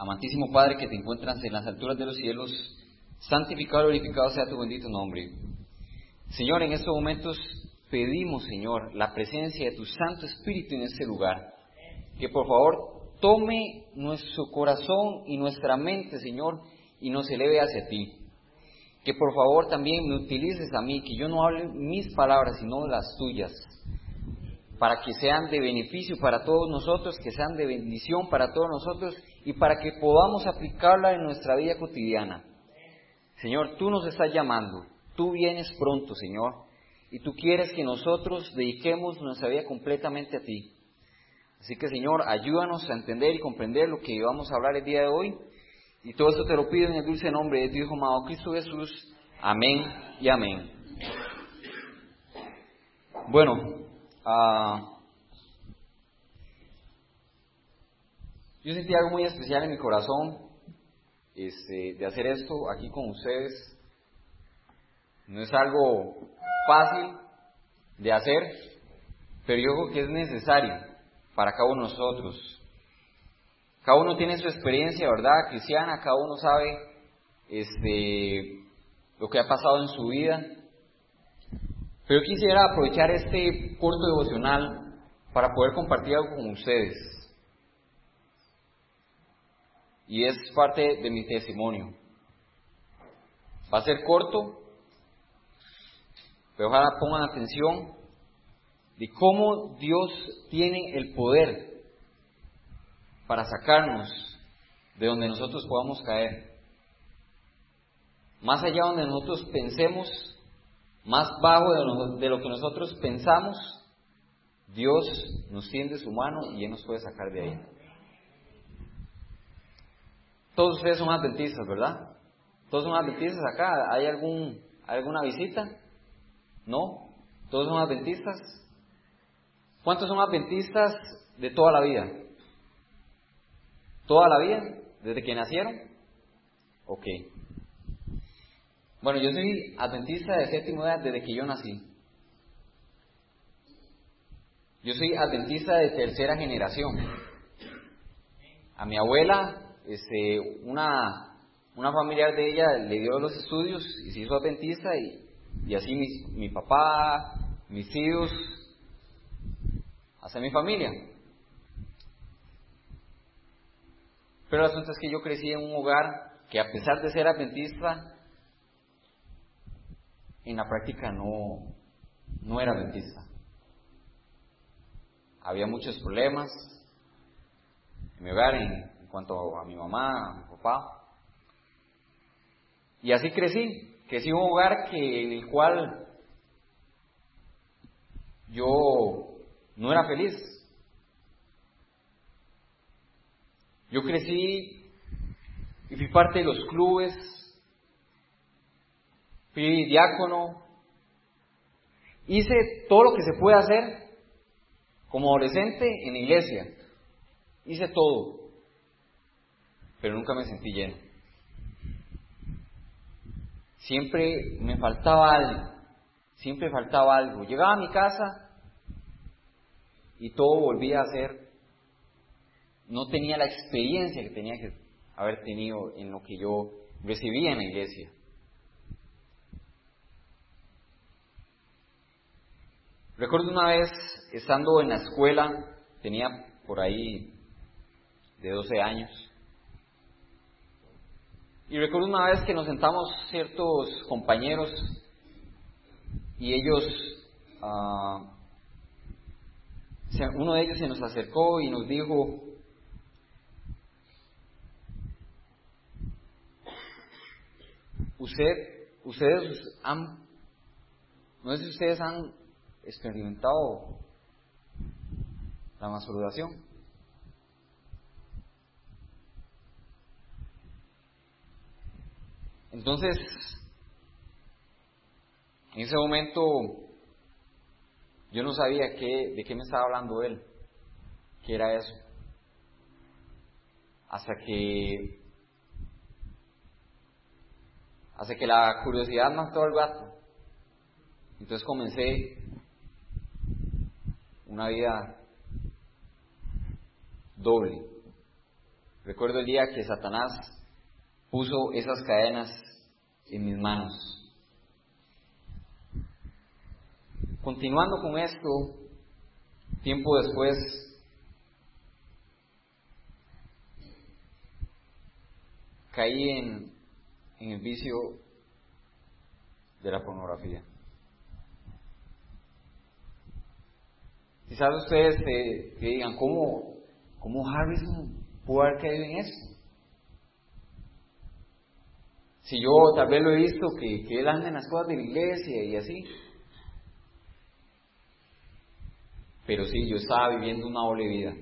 Amantísimo Padre que te encuentras en las alturas de los cielos, santificado y glorificado sea tu bendito nombre. Señor, en estos momentos pedimos, Señor, la presencia de tu Santo Espíritu en este lugar. Que por favor tome nuestro corazón y nuestra mente, Señor, y nos eleve hacia ti. Que por favor también me utilices a mí, que yo no hable mis palabras, sino las tuyas, para que sean de beneficio para todos nosotros, que sean de bendición para todos nosotros y para que podamos aplicarla en nuestra vida cotidiana. Señor, tú nos estás llamando, tú vienes pronto, Señor, y tú quieres que nosotros dediquemos nuestra vida completamente a ti. Así que, Señor, ayúdanos a entender y comprender lo que vamos a hablar el día de hoy, y todo esto te lo pido en el dulce nombre de tu Hijo amado Cristo Jesús. Amén y amén. Bueno, yo sentí algo muy especial en mi corazón de hacer esto aquí con ustedes. No es algo fácil de hacer, pero yo creo que es necesario para cada uno de nosotros. Cada uno tiene su experiencia, ¿verdad?, cristiana, cada uno sabe lo que ha pasado en su vida. Pero yo quisiera aprovechar este corto devocional para poder compartir algo con ustedes. Y es parte de mi testimonio. Va a ser corto, pero ojalá pongan atención de cómo Dios tiene el poder para sacarnos de donde nosotros podamos caer. Más allá donde nosotros pensemos, más bajo de lo que nosotros pensamos, Dios nos tiende su mano y Él nos puede sacar de ahí. Todos ustedes son adventistas, ¿verdad? Todos son adventistas acá. ¿Hay alguna visita? ¿No? ¿Todos son adventistas? ¿Cuántos son adventistas de toda la vida? ¿Toda la vida? ¿Desde que nacieron? Ok. Bueno, yo soy adventista de séptimo día desde que yo nací. Yo soy adventista de tercera generación. A mi abuela, una familiar de ella le dio los estudios y se hizo adventista y así mi papá, mis tíos, hasta mi familia. Pero el asunto es que yo crecí en un hogar que, a pesar de ser adventista, en la práctica no era adventista. Había muchos problemas en mi hogar en cuanto a mi mamá, a mi papá. Y así crecí en un hogar en el cual yo no era feliz. Yo crecí y fui parte de los clubes, fui diácono, hice todo lo que se puede hacer como adolescente en la iglesia, hice todo, pero nunca me sentí lleno. Siempre me faltaba algo, Llegaba a mi casa y todo volvía a ser, no tenía la experiencia que tenía que haber tenido en lo que yo recibía en la iglesia. Recuerdo una vez, estando en la escuela, tenía por ahí de 12 años, y recuerdo una vez que nos sentamos ciertos compañeros y ellos, uno de ellos se nos acercó y nos dijo: ustedes no sé si ustedes han experimentado la masturbación. Entonces, en ese momento yo no sabía de qué me estaba hablando él, qué era eso, hasta que la curiosidad mató al gato. Entonces comencé una vida doble. Recuerdo el día que Satanás puso esas cadenas en mis manos. Continuando con esto, tiempo después, caí en el vicio de la pornografía. Quizás ustedes te digan, ¿cómo Harrison pudo haber caído en eso? Si yo tal vez lo he visto que él anda en las cosas de la iglesia y así. Pero sí, yo estaba viviendo una doble vida.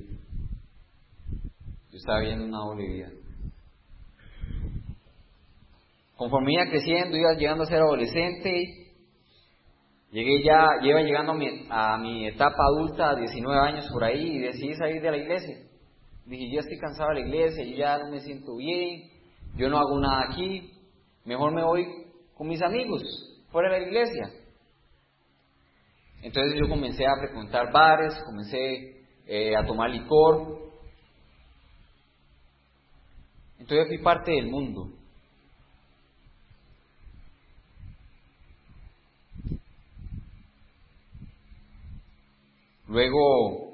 Conforme iba creciendo, iba llegando a ser adolescente, iba llegando a mi etapa adulta, 19 años por ahí, y decidí salir de la iglesia. Dije, ya estoy cansado de la iglesia, yo ya no me siento bien, yo no hago nada aquí, mejor me voy con mis amigos, fuera de la iglesia. Entonces yo comencé a frecuentar bares, comencé a tomar licor. Entonces fui parte del mundo. Luego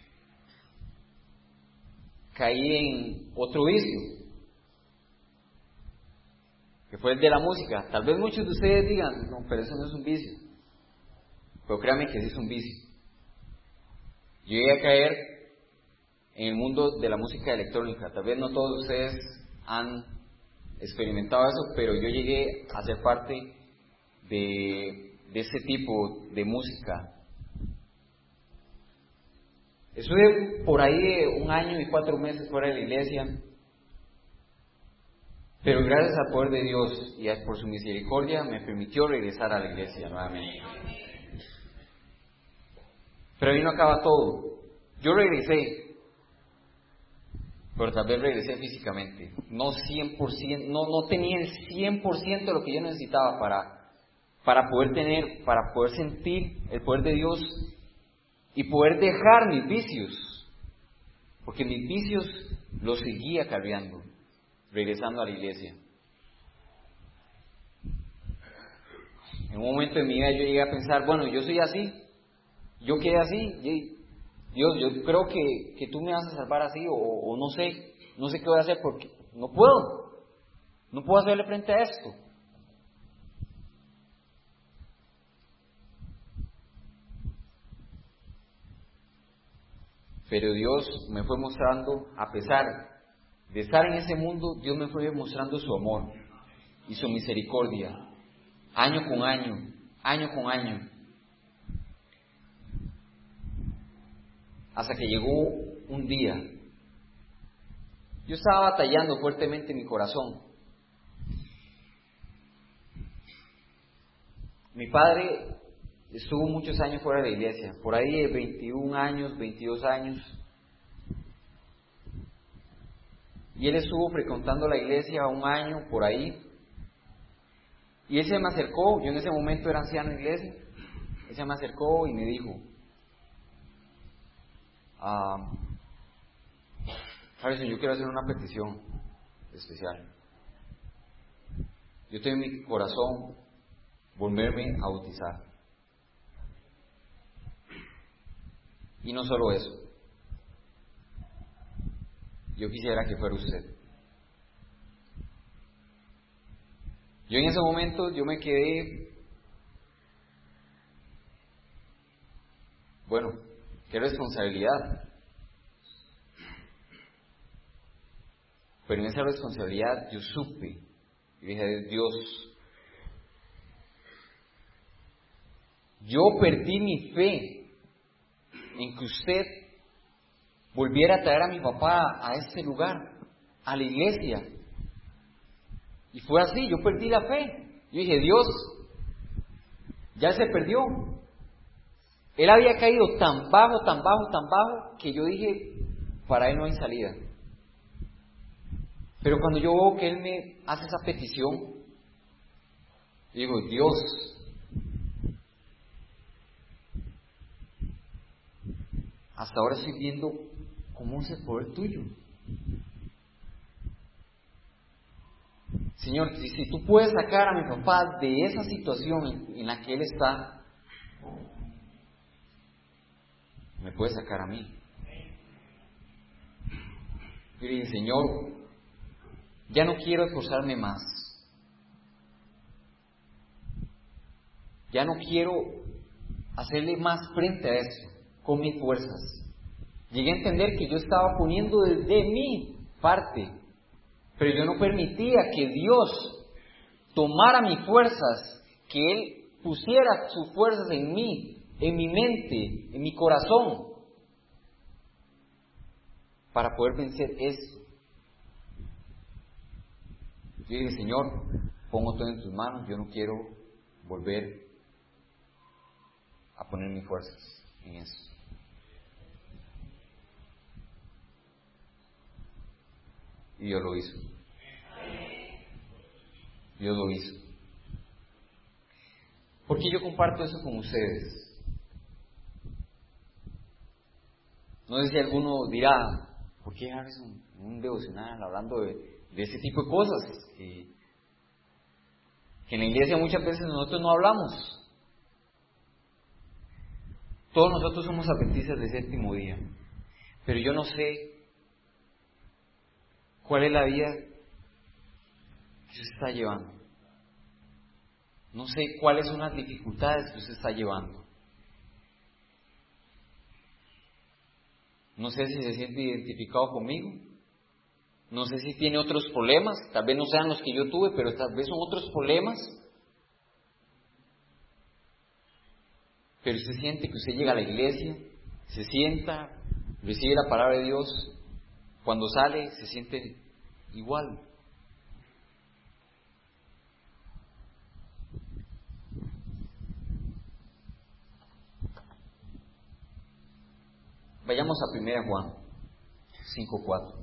caí en otro vicio, que fue el de la música. Tal vez muchos de ustedes digan, no, pero eso no es un vicio. Pero créanme que sí es un vicio. Yo llegué a caer en el mundo de la música electrónica. Tal vez no todos ustedes han experimentado eso, pero yo llegué a ser parte de ese tipo de música. Estuve por ahí 1 año y 4 meses fuera de la iglesia, pero gracias al poder de Dios y por su misericordia me permitió regresar a la iglesia nuevamente. Pero ahí no acaba todo. Yo regresé, pero tal vez regresé físicamente. No 100%, no tenía el 100% de lo que yo necesitaba para poder sentir el poder de Dios y poder dejar mis vicios. Porque mis vicios los seguía cargando, regresando a la iglesia. En un momento de mi vida yo llegué a pensar, bueno, yo soy así, yo quedé así, Dios, yo creo que tú me vas a salvar así, o no sé qué voy a hacer porque no puedo hacerle frente a esto. Pero Dios me fue mostrando, a pesar de estar en ese mundo, Dios me fue mostrando su amor y su misericordia, año con año, hasta que llegó un día. Yo estaba batallando fuertemente en mi corazón. Mi padre estuvo muchos años fuera de la iglesia, por ahí de 21 años, 22 años. Y él estuvo frecuentando la iglesia 1 año, por ahí. Y él se me acercó, yo en ese momento era anciano en la iglesia. Él se me acercó y me dijo, Harrison, yo quiero hacer una petición especial. Yo tengo en mi corazón volverme a bautizar. Y no solo eso, yo quisiera que fuera usted. Yo en ese momento yo me quedé, bueno, qué responsabilidad. Pero en esa responsabilidad yo supe, y dije, Dios, yo perdí mi fe en que usted volviera a traer a mi papá a este lugar, a la iglesia. Y fue así, yo perdí la fe. Yo dije, Dios, ya se perdió. Él había caído tan bajo, que yo dije, para él no hay salida. Pero cuando yo veo que él me hace esa petición, digo, Dios, hasta ahora estoy viendo cómo es el poder tuyo. Señor, si tú puedes sacar a mi papá de esa situación en la que él está, me puedes sacar a mí. Y le dije, Señor, ya no quiero esforzarme más. Ya no quiero hacerle más frente a eso con mis fuerzas. Llegué a entender que yo estaba poniendo de mi parte, pero yo no permitía que Dios tomara mis fuerzas, que Él pusiera sus fuerzas en mí, en mi mente, en mi corazón, para poder vencer eso. Yo dije, Señor, pongo todo en tus manos, yo no quiero volver a poner mis fuerzas en eso. Y Dios lo hizo. Dios lo hizo. ¿Por qué yo comparto eso con ustedes? No sé si alguno dirá, ¿por qué Harrison un devocional hablando de ese tipo de cosas? Que en la iglesia muchas veces nosotros no hablamos. Todos nosotros somos adventistas de séptimo día, pero yo no sé cuál es la vida que usted está llevando. No sé cuáles son las dificultades que usted está llevando. No sé si se siente identificado conmigo. No sé si tiene otros problemas. Tal vez no sean los que yo tuve, pero tal vez son otros problemas. Pero usted siente que usted llega a la iglesia, se sienta, recibe la palabra de Dios. Cuando sale, se siente igual. Vayamos a 1 Juan 5:4.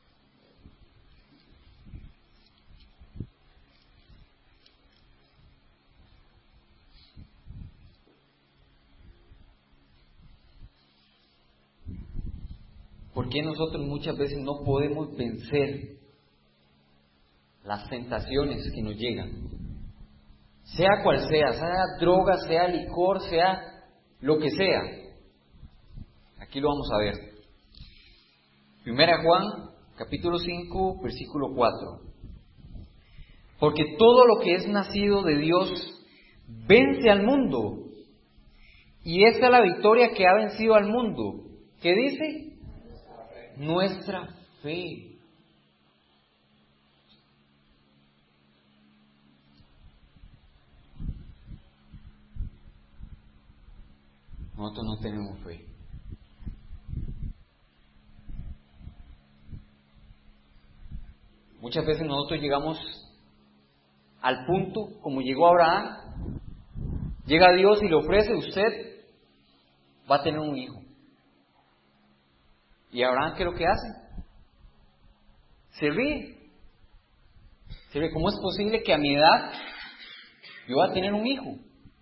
¿Por qué nosotros muchas veces no podemos vencer las tentaciones que nos llegan? Sea cual sea droga, sea licor, sea lo que sea. Aquí lo vamos a ver. 1 Juan, capítulo 5, versículo 4. Porque todo lo que es nacido de Dios vence al mundo. Y esta es la victoria que ha vencido al mundo. ¿Qué dice? Nuestra fe. Nosotros no tenemos fe. Muchas veces nosotros llegamos al punto, como llegó Abraham, llega Dios y le ofrece, usted va a tener un hijo. ¿Y Abraham qué es lo que hace? Se ríe. Se ríe. ¿Cómo es posible que a mi edad yo voy a tener un hijo?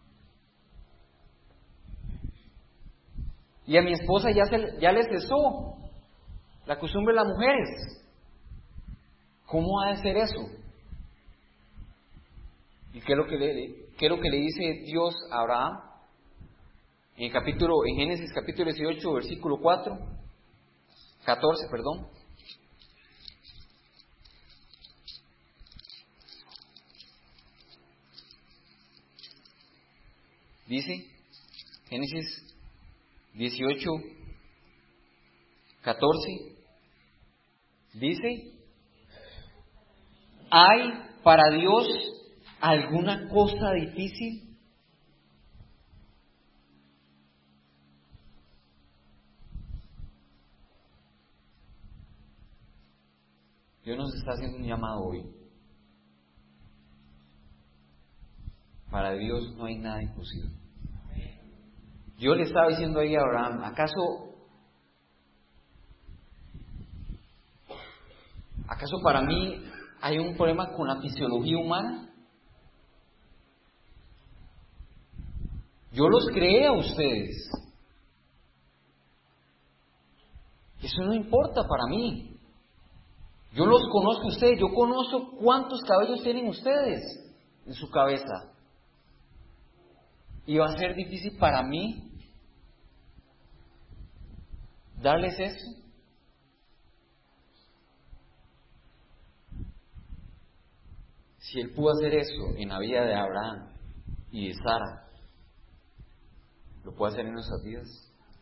Y a mi esposa ya le cesó la costumbre de las mujeres. ¿Cómo ha de ser eso? ¿Y qué es lo que le dice Dios a Abraham? En Génesis capítulo 18, versículo 14, perdón. Dice, Génesis 18, 14, dice, ¿hay para Dios alguna cosa difícil? Dios nos está haciendo un llamado hoy. Para Dios no hay nada imposible. Yo le estaba diciendo ahí a Abraham, ¿acaso para mí hay un problema con la fisiología humana? Yo los creé a ustedes. Eso no importa para mí. Yo los conozco a ustedes, yo conozco cuántos cabellos tienen ustedes en su cabeza. Y va a ser difícil para mí darles eso. Si Él pudo hacer eso en la vida de Abraham y de Sara, ¿lo puede hacer en nuestras vidas?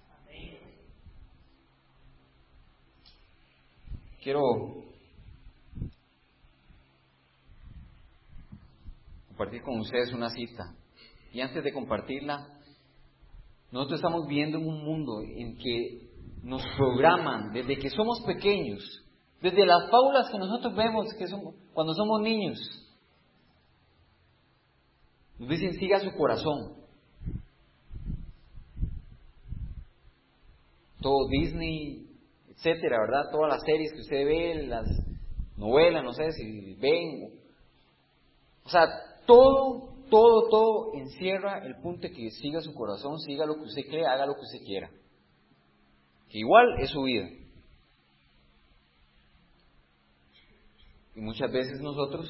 Quiero compartir con ustedes una cita. Y antes de compartirla, nosotros estamos viviendo en un mundo en que nos programan desde que somos pequeños, desde las fábulas que nosotros vemos cuando somos niños. Nos dicen, siga su corazón. Todo Disney, etcétera, ¿verdad? Todas las series que usted ve, las novelas, no sé si ven. O sea, todo encierra el punto de que siga su corazón, siga lo que usted cree, haga lo que usted quiera. Que igual es su vida. Y muchas veces nosotros,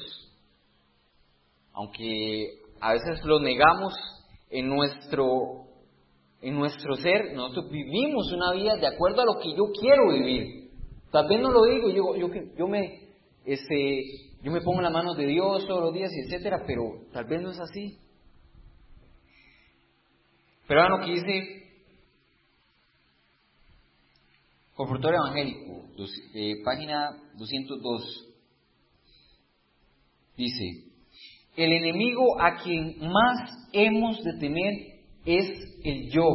aunque a veces lo negamos en nuestro ser, nosotros vivimos una vida de acuerdo a lo que yo quiero vivir. Tal vez no lo digo, yo me pongo en las manos de Dios todos los días, y etcétera, pero tal vez no es así. Pero vean lo que dice Confortorio Evangélico, página 202. Dice: el enemigo a quien más hemos de temer es el yo.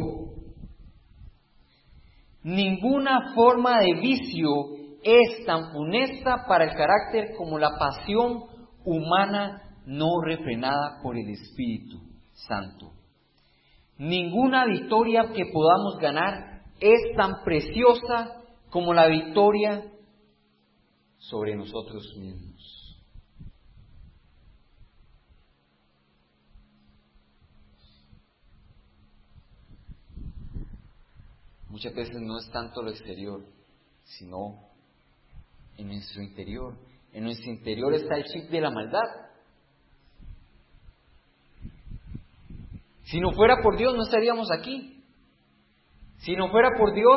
Ninguna forma de vicio es tan funesta para el carácter como la pasión humana no refrenada por el Espíritu Santo. Ninguna victoria que podamos ganar es tan preciosa como la victoria sobre nosotros mismos. Muchas veces no es tanto lo exterior, sino en nuestro interior. En nuestro interior está el chip de la maldad. Si no fuera por Dios, no estaríamos aquí. Si no fuera por Dios,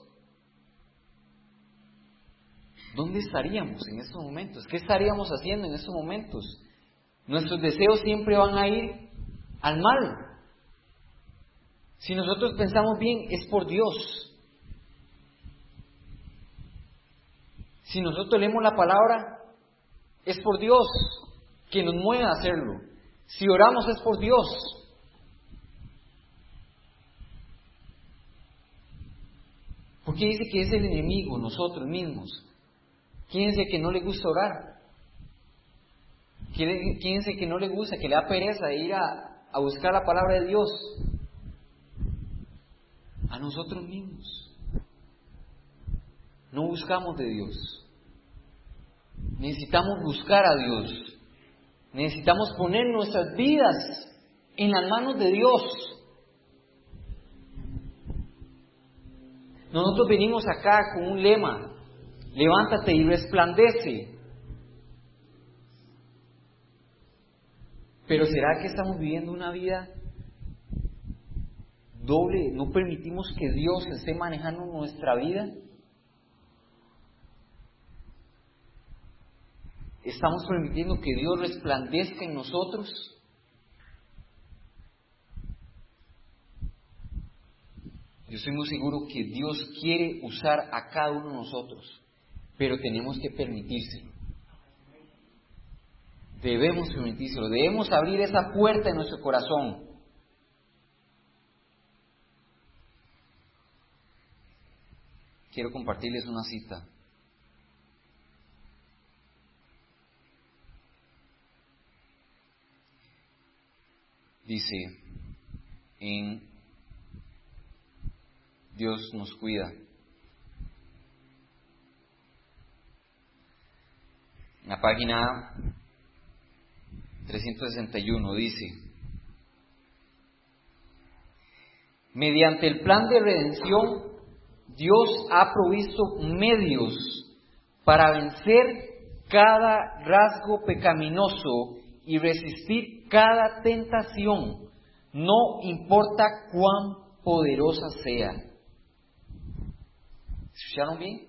¿dónde estaríamos en estos momentos? ¿Qué estaríamos haciendo en estos momentos? Nuestros deseos siempre van a ir al mal. Si nosotros pensamos bien, es por Dios. Si nosotros leemos la palabra, es por Dios que nos mueve a hacerlo. Si oramos, es por Dios. Porque dice que es el enemigo, nosotros mismos. ¿Quién es el que no le gusta orar? ¿Quién es el que no le gusta, que le da pereza de ir a buscar la palabra de Dios? A nosotros mismos. No buscamos de Dios. Necesitamos buscar a Dios. Necesitamos poner nuestras vidas en las manos de Dios. Nosotros venimos acá con un lema: levántate y resplandece. Pero ¿será que estamos viviendo una vida doble? ¿No permitimos que Dios esté manejando nuestra vida? ¿Estamos permitiendo que Dios resplandezca en nosotros? Yo estoy muy seguro que Dios quiere usar a cada uno de nosotros, pero tenemos que permitírselo. Debemos permitírselo, debemos abrir esa puerta en nuestro corazón. Quiero compartirles una cita. Dice en Dios nos cuida. En la página 361 dice: mediante el plan de redención, Dios ha provisto medios para vencer cada rasgo pecaminoso y resistir cada tentación, no importa cuán poderosa sea. ¿Escucharon bien?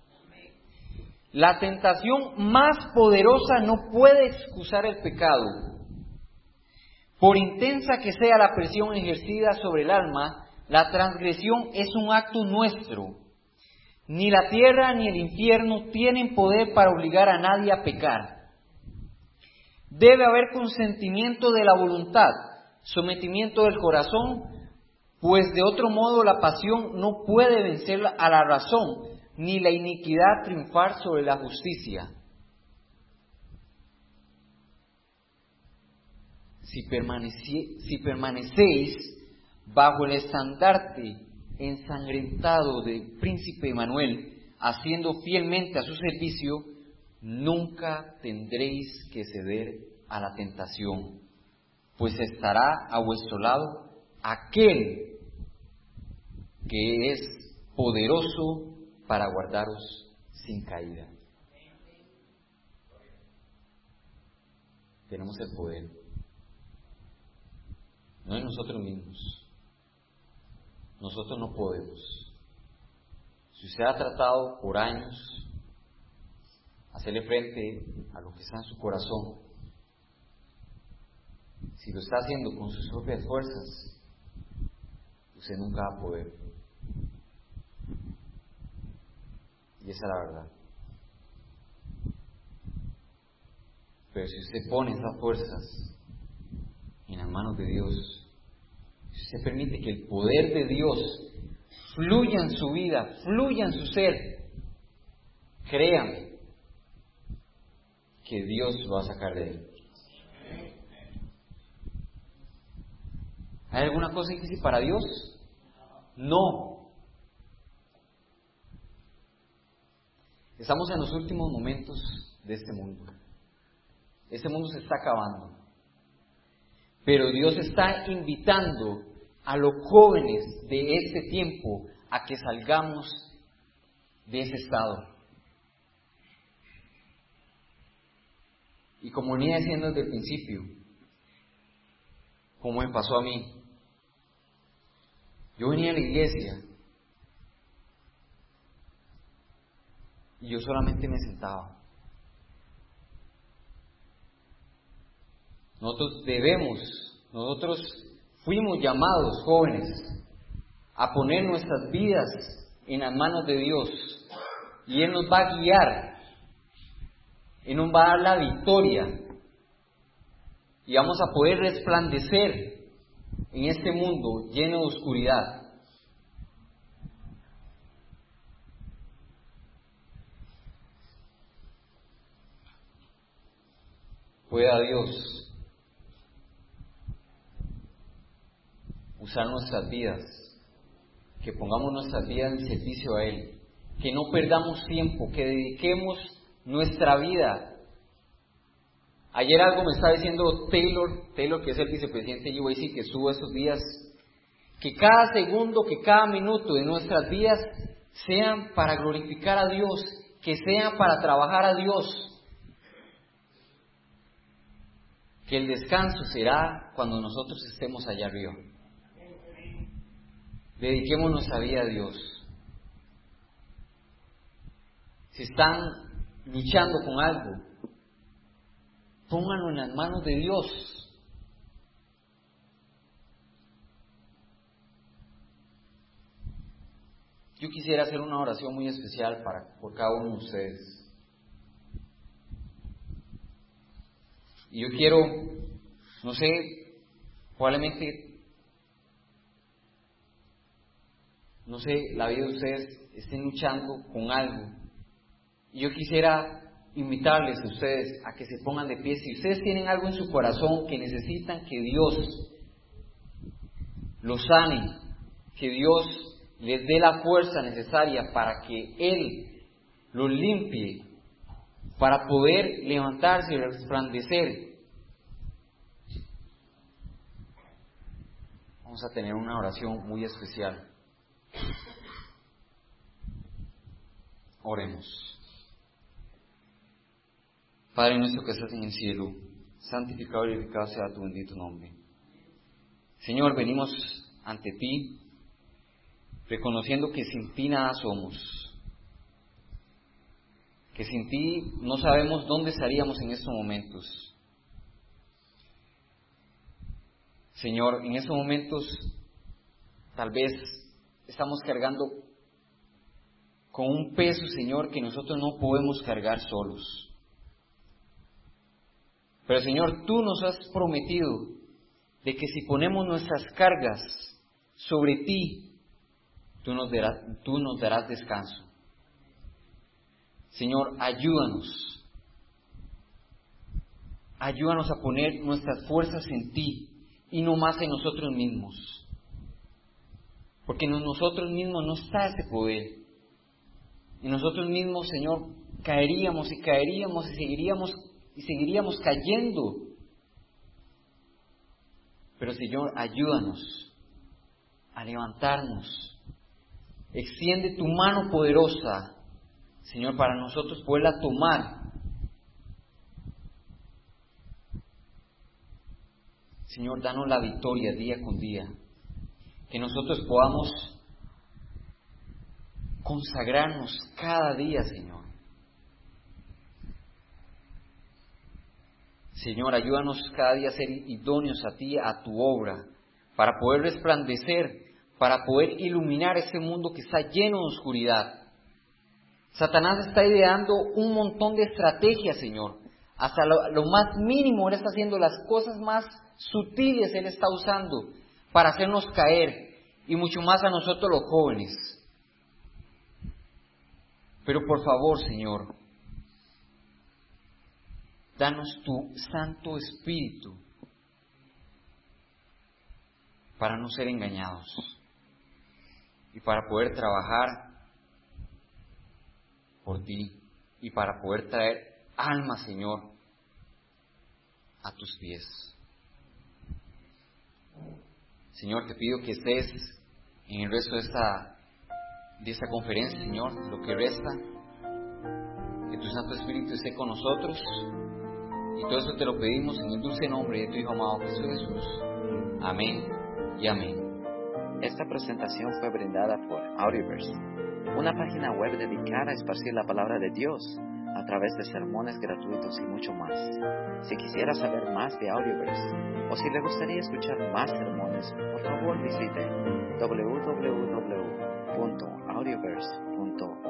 La tentación más poderosa no puede excusar el pecado. Por intensa que sea la presión ejercida sobre el alma, la transgresión es un acto nuestro. Ni la tierra ni el infierno tienen poder para obligar a nadie a pecar. Debe haber consentimiento de la voluntad, sometimiento del corazón, pues de otro modo la pasión no puede vencer a la razón, ni la iniquidad triunfar sobre la justicia. Si permanecéis bajo el estandarte ensangrentado del príncipe Emanuel, haciendo fielmente a su servicio, nunca tendréis que ceder a la tentación, pues estará a vuestro lado aquel que es poderoso para guardaros sin caída. Tenemos el poder, no en nosotros mismos. Nosotros no podemos. Si usted ha tratado por años hacerle frente a lo que está en su corazón, si lo está haciendo con sus propias fuerzas, usted nunca va a poder. Y esa es la verdad. Pero si usted pone esas fuerzas en las manos de Dios, si usted permite que el poder de Dios fluya en su vida, fluya en su ser, créame que Dios lo va a sacar de él. ¿Hay alguna cosa difícil para Dios? No. Estamos en los últimos momentos de este mundo. Este mundo se está acabando. Pero Dios está invitando a los jóvenes de este tiempo a que salgamos de ese estado. Y como venía diciendo desde el principio, como me pasó a mí, yo venía a la iglesia y yo solamente me sentaba. Nosotros fuimos llamados, jóvenes, a poner nuestras vidas en las manos de Dios, y Él nos va a guiar, Él nos va a dar la victoria, y vamos a poder resplandecer en este mundo lleno de oscuridad. Pueda Dios usar nuestras vidas, que pongamos nuestras vidas en servicio a Él, que no perdamos tiempo, que dediquemos nuestra vida. Ayer algo me estaba diciendo Taylor, que es el vicepresidente de UAC, que estuvo estos días, que cada segundo, que cada minuto de nuestras vidas sean para glorificar a Dios, que sean para trabajar a Dios, que el descanso será cuando nosotros estemos allá arriba. Dediquemos nuestra vida a Dios. Si están luchando con algo, pónganlo en las manos de Dios. Yo quisiera hacer una oración muy especial por cada uno de ustedes. Y yo quiero, no sé, probablemente, no sé, la vida de ustedes estén luchando con algo. Y yo quisiera invitarles a ustedes a que se pongan de pie. Si ustedes tienen algo en su corazón que necesitan que Dios los sane, que Dios les dé la fuerza necesaria para que Él los limpie, para poder levantarse y resplandecer, vamos a tener una oración muy especial. Oremos. Padre nuestro que estás en el cielo, santificado y glorificado sea tu bendito nombre. Señor, venimos ante ti, reconociendo que sin ti nada somos, que sin ti no sabemos dónde estaríamos en estos momentos. Señor, en estos momentos tal vez estamos cargando con un peso, Señor, que nosotros no podemos cargar solos. Pero Señor, tú nos has prometido de que si ponemos nuestras cargas sobre ti, tú nos darás descanso. Señor, ayúdanos. Ayúdanos a poner nuestras fuerzas en ti y no más en nosotros mismos. Porque en nosotros mismos no está ese poder. En nosotros mismos, Señor, caeríamos y caeríamos y seguiríamos cayendo. Pero Señor, ayúdanos a levantarnos. Extiende tu mano poderosa, Señor, para nosotros poderla tomar. Señor, danos la victoria día con día. Que nosotros podamos consagrarnos cada día, Señor. Señor, ayúdanos cada día a ser idóneos a ti, a tu obra, para poder resplandecer, para poder iluminar ese mundo que está lleno de oscuridad. Satanás está ideando un montón de estrategias, Señor. Hasta lo más mínimo, Él está haciendo las cosas más sutiles, Él está usando para hacernos caer, y mucho más a nosotros los jóvenes. Pero por favor, Señor, danos tu Santo Espíritu para no ser engañados y para poder trabajar por ti y para poder traer almas, Señor, a tus pies. Señor, te pido que estés en el resto de esta conferencia, Señor, lo que resta, que tu Santo Espíritu esté con nosotros, y todo eso te lo pedimos en el dulce nombre de tu Hijo amado Jesús. Amén y amén. Esta presentación fue brindada por Audioverse, una página web dedicada a esparcir la palabra de Dios a través de sermones gratuitos y mucho más. Si quisiera saber más de Audioverse o si le gustaría escuchar más sermones, por favor visite www.audioverse.org.